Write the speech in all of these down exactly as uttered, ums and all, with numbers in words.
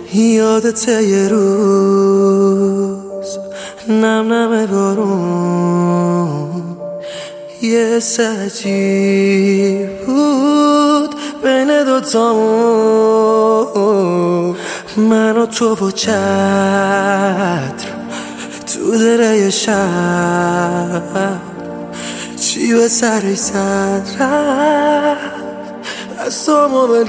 یادته یه روز نم نم بارون یه سجی بود بین دوتامون، من و تو و چتر تو دره شب، چی به سرش زد رفت از تو مبل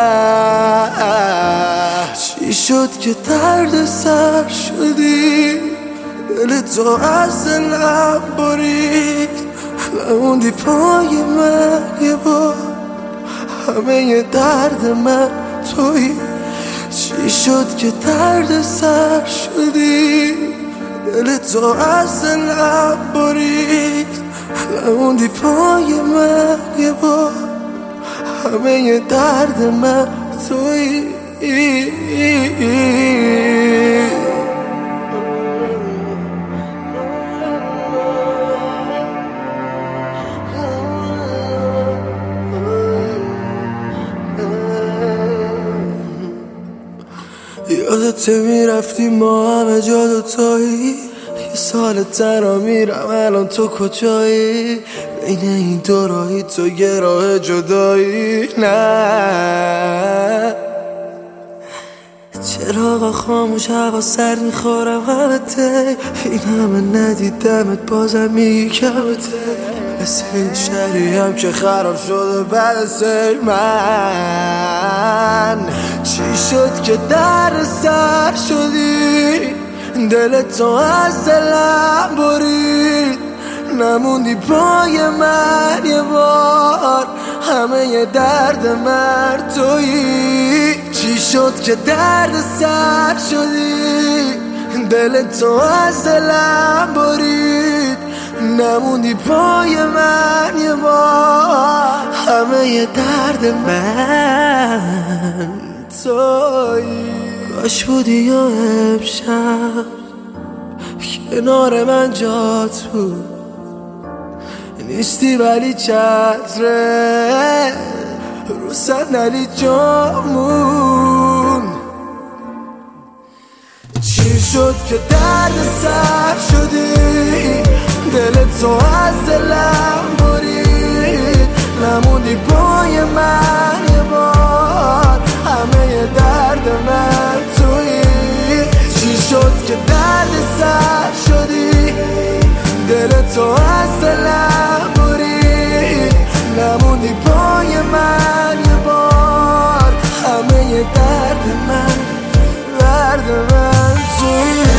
کرد. چی شد که درد سر شدی، دل تو از دلم برید، نموندی پای من یه بار، همه درد من تویی. چی شد که درد سر شدی، دل تو از دلم برید، نموندی پای من یه بار، همه درد من تویی. یادته میرفتی ما همه جا دوتایی، یه سال تنها میرم الان تو کجایی، بین این دو راهی تو یه راه جدایی. نه چراغا خاموش، هوا سرد میخورم غلطه، این همه ندیدمت بازم میگی کمته، مثل این شهری هم که خراب شده بعد سیل. من چی شد که در سر شدی، دل تو از دلم برید، نموندی پای من یه بار، همه درد من تویی. چی شد که درد سر شدی، دل تو از دلم برید، نموندی پای من یه بار، همه درد من تویی. کاش بودی یا امشب کنار من جات بود، نیستی ولی چتره رو صندلی جامون. چی شد که درد سر شدی، دل تو از دلم برید، نموندی پای من یه بار، همه درد من تویی. چی شد که درد سر شدی، دل تو از دلم برید، نموندی پای من یه بار، همه درد من درد من تویی.